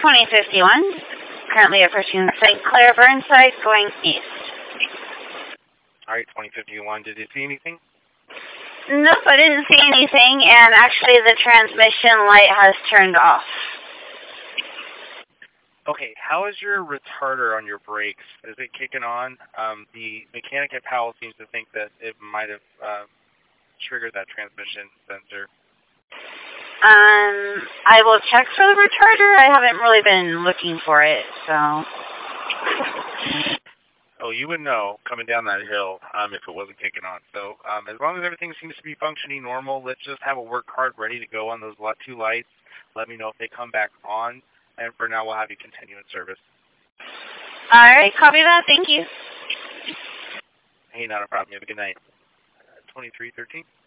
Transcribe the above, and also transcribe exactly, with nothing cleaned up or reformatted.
twenty fifty-one, currently approaching Saint Clair Burnside, going east. Alright, twenty fifty-one, did you see anything? Nope, I didn't see anything, and actually the transmission light has turned off. Okay, how is your retarder on your brakes? Is it kicking on? Um, the mechanic at Powell seems to think that it might have uh, triggered that transmission sensor. Um, I will check for the retarder. I haven't really been looking for it, so... Oh, you would know coming down that hill um, if it wasn't kicking on. So um, as long as everything seems to be functioning normal, let's just have a work card ready to go on those two lights. Let me know if they come back on, and for now we'll have you continue in service. All right, copy that. Thank you. Hey, not a problem. You have a good night. twenty-three thirteen.